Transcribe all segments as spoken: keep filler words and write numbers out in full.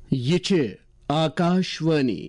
یہ چھ آکاشوانی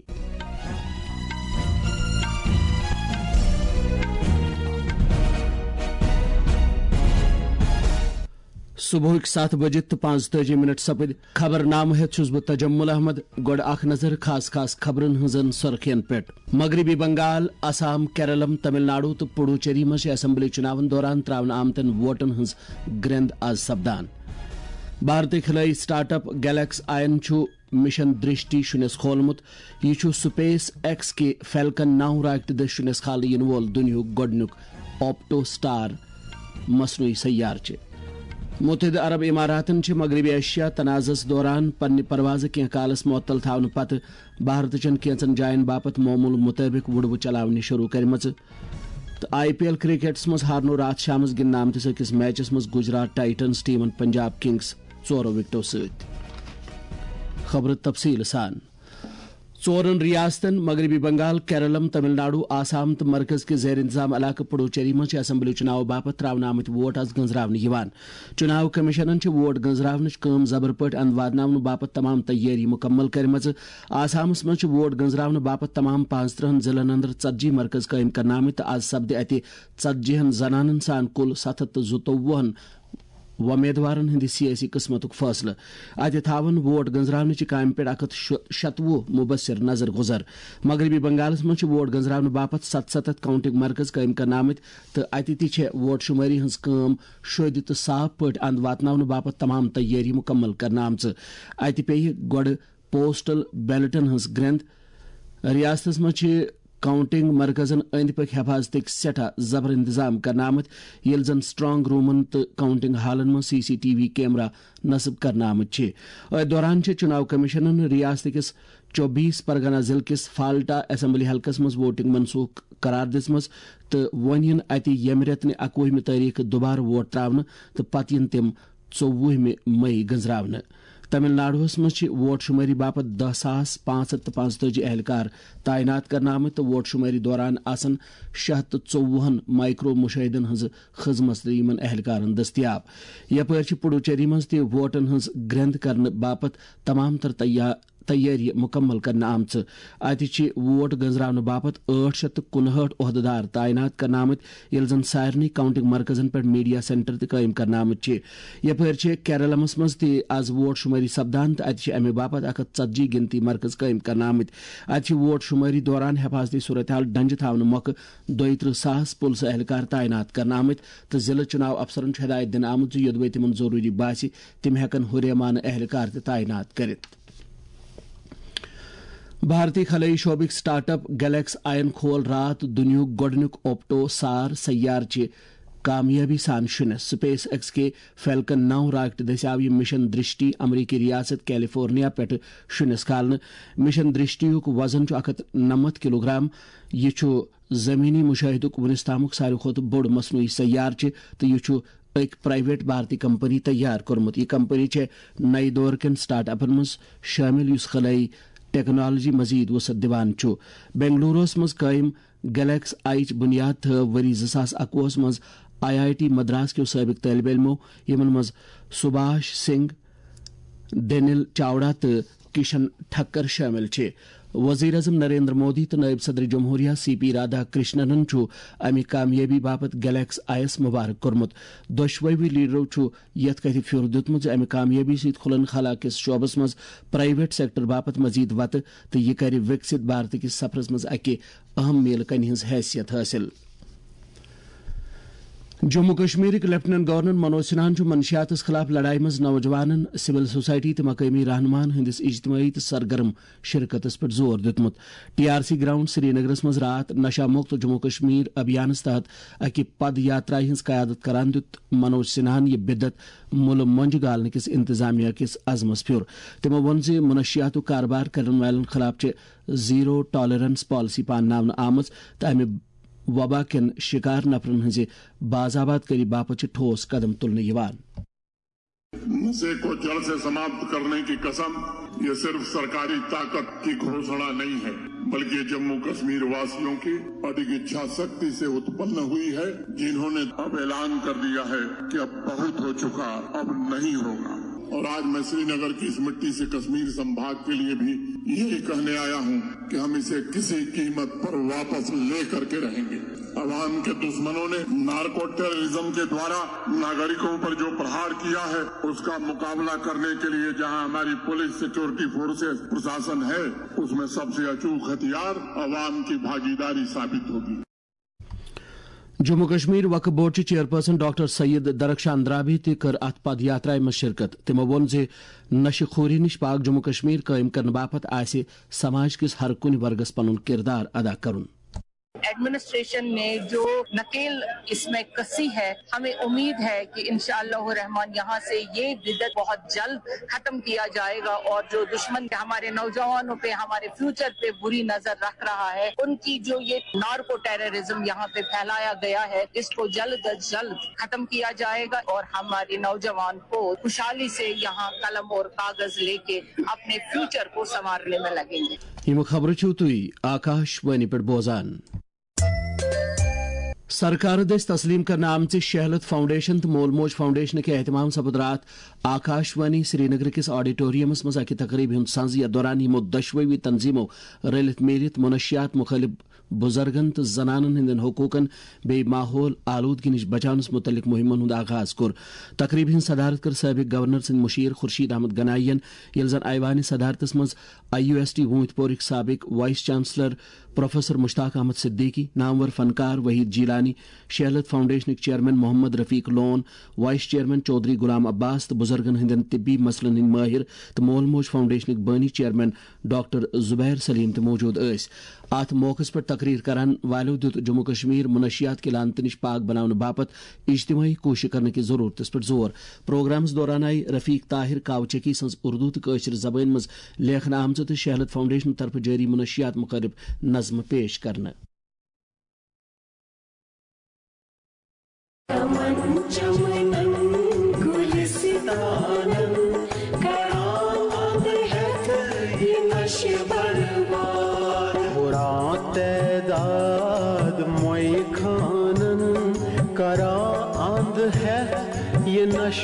صبح سات بجے تو پانچ تجی منٹ سپد خبر نام ہیت چھس بہ تجمل احمد گوڑ اخ نظر خاص خاص خبرن ہنزن سرخین پیٹ مغربی بنگال آسام کیرلم تمل ناڈو تو پڈوچیری مز اسمبلی چناون دوران تراون آمتن ووٹن ہنز گرند آز سپدان بھارتی خلائی سٹارٹ اپ گیلیکس آئن چھو مشن درشٹی شنس کھولمت یہ چھو سپیس ایکس کے فیلکن نو راکٹ دس شنس کھال ین وول دنیا گڈنک آپٹو سٹار مصنوعی سیار چھ متحدہ عرب اماراتن چھ مغربی ایشیا تنازعس دوران پنہ پرواز کی کالس معطل تھاون پتہ بھارت چن کینچن جائن باپت معمول مطابق وڑو چلاونہ شروع کرمچ تو آئی پی ایل کرکٹس مز ہارنو رات شامس گندن آمتس أکس میچس مز گجرات ٹائٹنز ٹیمن پنجاب کنگز ژورو وکٹو ست خبر تفصیل سان ژورن ریاستن مغربی بنگال کیرلم تمل ناڈو آسام تو مرکز کے زیر انتظام علاقہ پڈوچیری مز اسمبلی چناو باپت تراون آمت ووٹ آز گنزراون یوان چناو کمیشنن ووٹ گنزراونچ کام زبر پٹ اند واتناون باپت تمام تیاری مکمل کرمچ آسامس مز ووٹ گنزراون باپت تمام پانچ ترہن ضلعن اندر ژتجی مرکز قائم کرنا آمت آز سپدِ اتہ ژتجیہن زنانن سان کل ستھ ہتھ زٕتووُہن ومیدوارن ہندِ سیاسی قسمتک فیصلہ اتہ تھاون ووٹ گنزراون کامہ پہ اکھ ہتھ شتوہ مبصر نظر گزر مغربی بنگالس مز ووٹ گنزراون باپت ست ستھ کاؤنٹنگ مرکز قائم کرنا آمت تو اتہ تہ ووٹ شماری ہز کام شد تو صاف پٹ اند واتناون باپت تمام تیاری مکمل کرنا آمژ اتہ پیہ گوڑ پوسٹل بیلٹن ہز گرند ریاستس مز کاؤنٹنگ مرکزن اند پک حفاظتک سٹھا زبر انتظام کرنا آمت یل زن سٹرانگ رومن تو کاؤنٹنگ ہالن من سی سی ٹی وی کیمرہ نصب کرنا آمت ات دوران چناو کمیشنن ریاست کس چوبیس پرگنہ ضلع کس فالٹا اسمبلی حلقس مز ووٹنگ منسوخ قرار دژمژ تو ون ین اتہ یم ریتنہ اکوہمہ تاریخ دوبارہ ووٹ تراون تو پتہ ین تم ژووہمہ مئی گنزراون تمل ناڈوس مز ووٹ شماری باپت دہ ساس پانچ ہتھ پانچ تجی اہلکار تعینات کرنا آمت تو ووٹ شماری دوران آسن شہ ہتھ ژووہن مائکرو مشاہدن ہز خدمت یمن اہلکارن دستیاب یپر پڈوچیری مز تہ ووٹن ہز گرند کرنے باپت تمام تر تیار تیاری مکمل کرنا آمت اتہ ووٹ گنزراون باپت ٹھ شیت تو کنہٹ عہدیدار تعینات کرنا آمت یل زن سارنی کاؤنٹنگ مرکزن پہ میڈیا سینٹر تہ قائم کرنا آمت یپر کیرلمس مز تہ آز ووٹ شماری سپدان تو اتہ امہ باپت اکھ ہتھ ژتجی گنتی مرکز قائم کرنا آمت اتہ ووٹ شماری دوران حفاظتی صورتحال ڈنجہ تھاون موقع دۄیہِ ترٕہ ساس پُلسہٕ اہلکار تعینات کرنا آمت تو ضلع چناو افسرن ہدایت دن آمت یودوے تمن ضروری باسہ تم ہیکن ہُریمانہ اہلکار تہ تعینات کرت بھارتی خلائی شعبک سٹارٹ اپ گیلیکس آئن کھول رات دنیا گڈنک اوپٹو سار سیار چہ کامیابی سان شنس سپیس ایکس کے فیلکن نو راکٹ دس آو یہ مشن درشٹی امریکی ریاست کیلیفورنیا پہ شنس کھالنے مشن درشٹی وزن اکھ ہتھ نمت کلو گرام یہ زمینی مشاہدک ونس تامک ساروی کھت بوڑ مصنوعی سیار تو یہ ایک پرائیویٹ بھارتی کمپنی تیار کورمت یہ کمپنی نئی دور کن سٹارٹ اپن مز شامل اس خلائی ٹیکنالوجی مزید وسعت دیوان چھو بنگلوروس مز قائم گیلیکس آئچ بنیاد تھو وری زٕ ساس اکوہس مز آئی آئی ٹی مدراس کے سابق طالب علمو یمن مز سبھاش سنگھ ڈینل چاوڑا تو کشن ٹھکر شامل چھ وزیر اعظم نریندر مودی تو نائب صدر جمہوریہ سی پی رادھا کرشنن امہ کامیابی باپت گیلیکس آئیس مبارک کورمت دۄشوٕے لیڈرو یت کتھ پھر دیتمت امہ کامیابی ست کھلن خلا کس شعبس مز پرائیویٹ سیکٹر باپت مزید وتہ تو یہ کر وکست بھارت کس سفرس مز اکہ اہم میل کنہ ہز حیثیت حاصل جموں کشمیر لیفٹننٹ گورنر منوج سنہان منشیات خلاف لڑائی مز نوجوانن سول سوسائٹی تو مقامی رہنمان ہندس اجتماعی تو سرگرم شرکتس پہ زور دتمت ٹی آر سی گراؤنڈ سری نگرس مز رات نشہ مکت جموں کشمیر ابھیانس تحت اکہ پد یاترا ہز قیادت کران دت منوج سنہان یہ بدت مل منج گالن کس انتظامیہ کس عزمس پھر تمو وون زِ منشیات کاربار کرن والن خلاف زیرو ٹالرنس پالسی پانناونہ آمژ تو امہ وبا کن شکار نفرن ہز بازآباد کری باپت ٹھوس قدم تلنے یوان نشے کو جڑ سے سماپت کرنے کی قسم یہ صرف سرکاری طاقت کی گھوشنا نہیں ہے بلکہ جموں کشمیر واسیوں کی ادھک اچھا شکتی سے اتپن ہوئی ہے جنہوں نے اب اعلان کر دیا ہے کہ اب بہت ہو چکا اب نہیں ہوگا और आज मैं श्रीनगर की इस मिट्टी से कश्मीर संभाग के लिए भी यही कहने आया हूं कि हम इसे किसी कीमत पर वापस ले करके रहेंगे। अवाम के दुश्मनों ने नार्को टेररिज्म के द्वारा नागरिकों पर जो प्रहार किया है उसका मुकाबला करने के लिए जहां हमारी पुलिस, सिक्योरिटी फोर्सेस, प्रशासन है, उसमें सबसे अचूक हथियार अवाम की भागीदारी साबित होगी। जम्मू कश्मीर वक्फ बोर्ड ची चेयरपर्सन डॉक्टर सैयद दरख्शान द्राबी ति कर अत पद यात्रा में शिरकत। तिमो वोन जे नशखोरी निश पाक जम्मू कश्मीर कायम करने बापत आसे समाज किस हर कुन वर्गस पनुन किरदार अदा करुन। एडमिनिस्ट्रेशन ने जो नकेल इसमें कसी है, हमें उम्मीद है कि इंशाअल्लाह रहमान यहाँ से ये बिदत बहुत जल्द खत्म किया जाएगा और जो दुश्मन हमारे नौजवानों पे, हमारे फ्यूचर पे बुरी नजर रख रहा है, उनकी जो ये नार्को टेररिज्म यहाँ पे फैलाया गया है, इसको जल्द अज जल्द खत्म किया जाएगा और हमारे नौजवान को खुशहाली से यहाँ कलम और कागज लेके अपने फ्यूचर को संवारने में लगेंगे। यम खबर तुई आकाशवाणी पर बोजान सरकार दस तस्लीम करने आमचे शहलत फाउंडेशन तो मोल मोज फाउंडेशन के एहतमाम सपद रात आकाशवाणी श्रीनगर किस ऑडिटोरियमस मज अकि तकरीब हुंद संजिया दौरान यमो दशववी तंजीमो रलित मेलित मुनशियात मुखलिफ बुजुर्गन तो जनानन हिंदन हुकूकन बे माहौल आलूदगी निश बचानस मुतलिक मुहिमन हुंद आगाज कोर। तकरीब हिंद सदारत कर साबिक गवर्नर सिंध मुशीर खुर्शीद अहमद गनायन यल जन आईवानी सदारतस मज आई यू एस टी वूतपोरिक साबिक vice chancellor professor Mushtaq Ahmad Siddiqui, नामवर फनकार वहीद जीलानी, शहलत foundation chairman Mohammad Rafiq Lone, vice chairman Chaudhary Ghulam Abbas तो बुजुर्गन हिंदन तिब्बी मसलन हिंद माहिर तो मोल मोज फाउंडेशन बानी चेयरमैन डॉक्टर जुबैर सलीम तो मौजूद अस। अत मौके पर तकरीर करान वालों दुत जम्मू कश्मीर मुनशियात के लानत निश पाक बनाने बापत इज्तिमाई कोशिश करने की जरूरत पर जोर। प्रोग्राम्स दौरान आई रफीक ताहिर कावचकी सज उर्दू तो कशर जबान मज लेखना आमच तो शहलत फाउंडेशन तरफ जारी मुनशियात मुखरिब नज्म पेश करना। तैदाद मोई खानन करा आंद है ये नश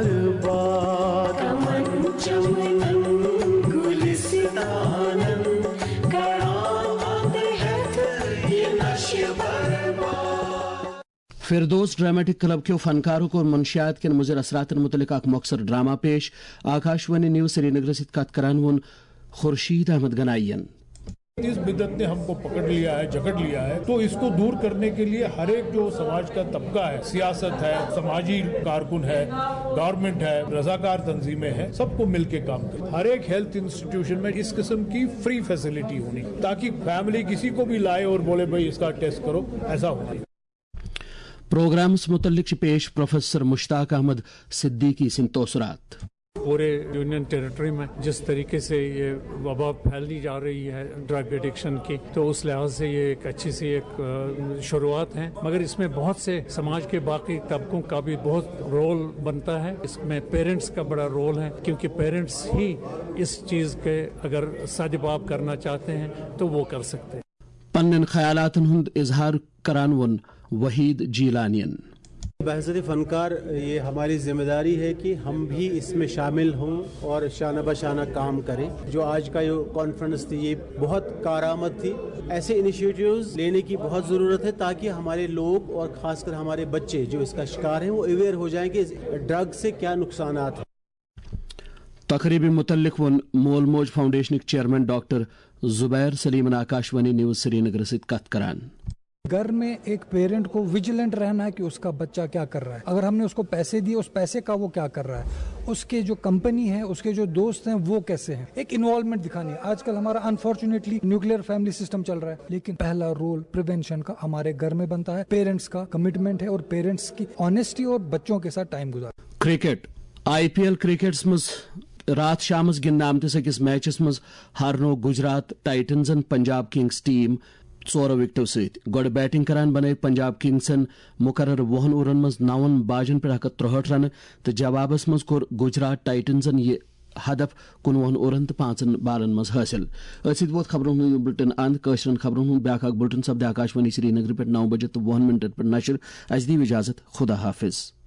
बर्बाद चमनन गुलिस्तानन करा आंद है ये नश बर्बाद। फिरदौस ड्रामेटिक क्लब के फनकारों को मंशियात के मुजर असरात मुतलिक मकसर ड्रामा पेश। आकाशवाणी न्यूज श्रीनगर से कत करान वन खुर्शीद अहमद गनायन। इस बिदत ने हमको पकड़ लिया है, जकड़ लिया है, तो इसको दूर करने के लिए हर एक जो समाज का तबका है, सियासत है, समाजी कारकुन है, गवर्नमेंट है, रजाकार तंजीमें हैं, सबको मिलके काम करें। हर एक हेल्थ इंस्टीट्यूशन में इस किस्म की फ्री फैसिलिटी होनी ताकि फैमिली किसी को भी लाए और बोले भाई इसका टेस्ट करो, ऐसा होना। प्रोग्राम से मुतल्लिक पेश प्रोफेसर मुश्ताक अहमद सिद्दीकी सिंतोसरात। पूरे यूनियन टेरिटरी में जिस तरीके से ये वबा फैलती जा रही है ड्रग एडिक्शन की, तो उस लिहाज से ये एक अच्छी सी एक शुरुआत है, मगर इसमें बहुत से समाज के बाकी तबकों का भी बहुत रोल बनता है। इसमें पेरेंट्स का बड़ा रोल है क्योंकि पेरेंट्स ही इस चीज़ के अगर सजवाब करना चाहते हैं तो वो कर सकते हैं। पन्नन ख्यालातन हुंद इजहार करानवन वहीद जीलानियन। बहसती फनकार, ये हमारी जिम्मेदारी है कि हम भी इसमें शामिल हों और शाना बशाना काम करें। जो आज का ये कॉन्फ्रेंस थी ये बहुत कारआमद थी। ऐसे इनिशिएटिव्स लेने की बहुत ज़रूरत है ताकि हमारे लोग और ख़ासकर हमारे बच्चे जो इसका शिकार हैं वो अवेयर हो जाएं कि ड्रग से क्या नुकसानात हैं। तकरीबी मुतल्लिक वन मोल मोज foundation chairman doctor Zubair Salim Akashvani news Srinagar से कत करान। घर में एक पेरेंट को विजिलेंट रहना है कि उसका बच्चा क्या कर रहा है। अगर हमने उसको पैसे दिए, उस पैसे का वो क्या कर रहा है, उसके जो कंपनी है, उसके जो दोस्त हैं वो कैसे हैं, एक इन्वॉल्वमेंट दिखानी है। आजकल हमारा अनफॉर्चुनेटली न्यूक्लियर फैमिली सिस्टम चल रहा है, लेकिन पहला रोल प्रिवेंशन का हमारे घर में बनता है। पेरेंट्स का कमिटमेंट है और पेरेंट्स की ऑनेस्टी और बच्चों के साथ टाइम गुजार। क्रिकेट आईपीएल क्रिकेट्स मज रात शाम गिंदन आमतिस अकिस मैचस मज हारनो गुजरात टाइटन्सन पंजाब किंग्स टीम ोर विकटों सत गोड बैटिंग करान बन पंजाब किंग्सन मुकर्रर वहन ओवन मज नवन बाजन पे हक त्रुहठ रन तो जवाबस मज कोर गुजरात टाइटन्सन यह हदफ कुनवहन ओवन तो पांचन बालन मज हासिल। असित वोत खबरों बुलेटिन अंद कशरन खबरों ब्याक बुलेटिन सपद आकाशवाणी श्रीनगर पे नौ बजे तो वहन मिनट पर नशर। अस दी इजाजत, खुदा हाफिज।